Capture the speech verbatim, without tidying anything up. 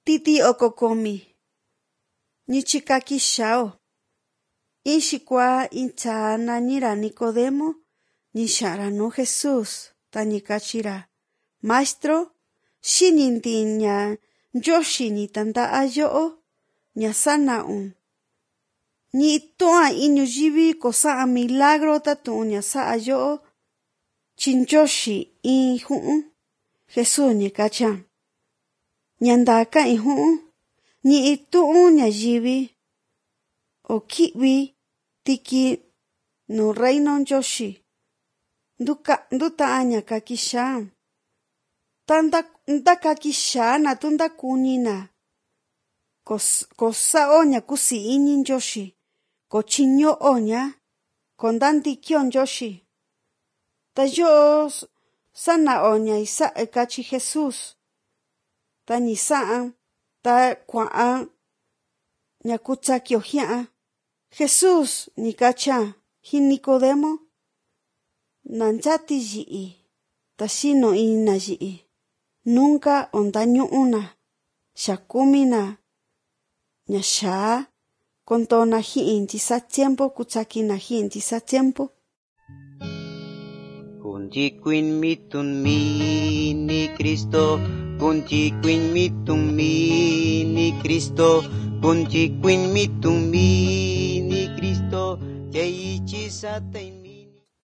titi okokomi. Nichikaki shao. Inxikua incha nanira Nicodemo. Nishara no Jesús. Tanikachira. Maestro, shinintiña yoshi ni tanda ayo'o. Nyasana un. Ni toa inyo yivi kosa milagro tatu nyasa ayo'o. Chinyoshi in ju'un. Jesús ni kacha. Nyandaka in ju'un. Ni itu'un nya yivi. O kiwi tiki no reino yoshi. Nduka nduta anya kakisha. Tanda ndaka kisha na tunda kunina. Kos, kosa oña kusi inin yoshi. Kochinyo oña. Kondandi kion yoshi. Ta yo sana oña isa ekachi Jesús. Ta nisaan. Ta kwaan. Nyakutsa kiohiaa. Jesús nikacha. Hi Nicodemo. Nanchati yi'i. Ta sino ina yi'i. Nunca ondaño una. Shakumina. Nyasha. Kontona hi intisa tiempo. Kutsakina hi intisa tiempo. Kunjikuin mitun mi ni Cristo. Kunjikuin mitun mi ni Cristo. Kunjikuin mitun mi ni Cristo. Keichi sa